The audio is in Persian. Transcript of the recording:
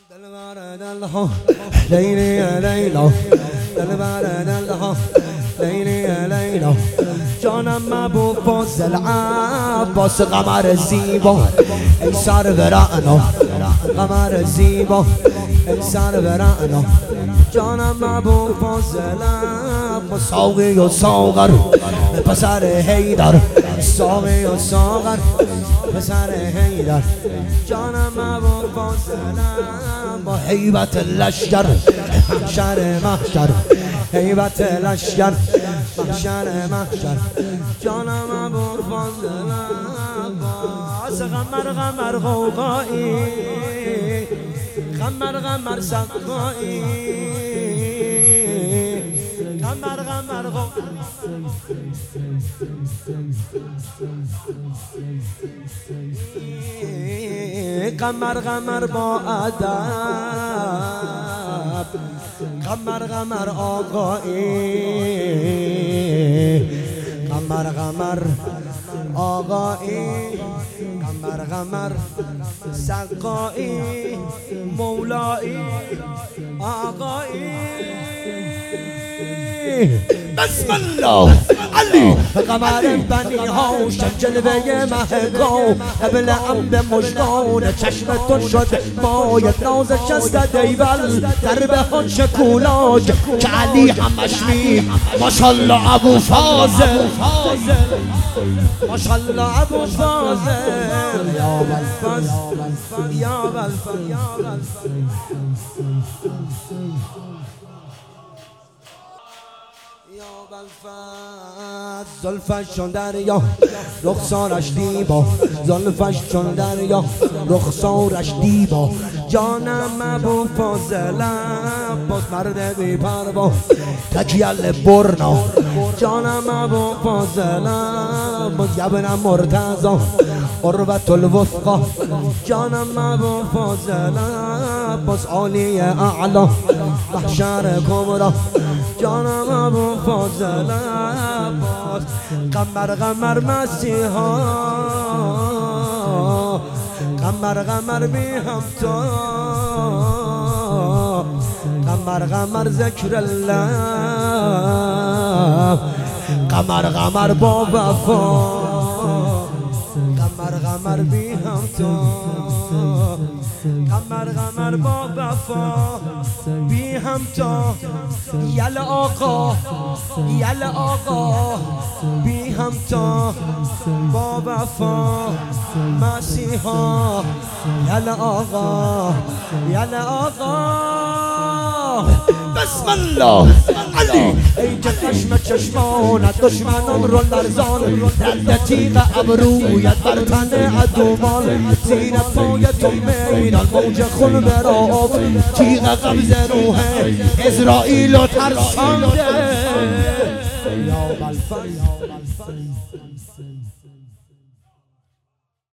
لیلی لیلا دلبر دلها لیلی لیلا جانم محبوب فاضل عباس قمر زیبا ای سرورانو قمر زیبا ای سرورانو جانم محبوب فاضل عباس ساقی و ساغر پسر حیدر ساقی و ساغر پسر حیدر جانم محبوب فاضل با هیبت لشکر محشر محشر هیبت لشکر محشر محشر جانم محبوب فاضل عباس قمر قمر غوغایی قمر قمر سقایی قمر قمر غوغایی قمر قمر با ادب قمر قمر آقایی قمر قمر آقایی قمر قمر سقایی مولایی آقایی بسم الله علی قمر بنی هاشم جلوه مهگو قبل عمد مجدان چشمتون شد مایت نازش است دیول در بهان شکولاج که علی همش می ماشالله ابو فاضل ماشالله ابو فاضل یا بلفز یا بلفز یا بلفز زلفش چون دریا رخسارش دیبا زلفش چون دریا رخسارش دیبا جانم محبوب فاضل عباس مرد بی پروا تکیل برنا جانم محبوب فاضل عباس یبنم مرتضی عروة الوثقی جانم محبوب فاضل عباس عالی اعلا محشر کبرا جانم محبوب فاضل عباس قمر قمر مسیحا قمر قمر بی همتا قمر قمر ذکر الله قمر قمر با وفا قمر قمر بی همتا قمر قمر با وفا بی همتا یل آقا یل آقا بی همتا با وفا مسیحا یل آقا یل آقا بسم الله علی ای چشم چشمانت دشمنان رو لرزان رد تیغ ابرویت بر تن عدوان زیر پای تو میدان موج خون برآب تیغ قبض روح اسرائیل و ترسانده یا بلفز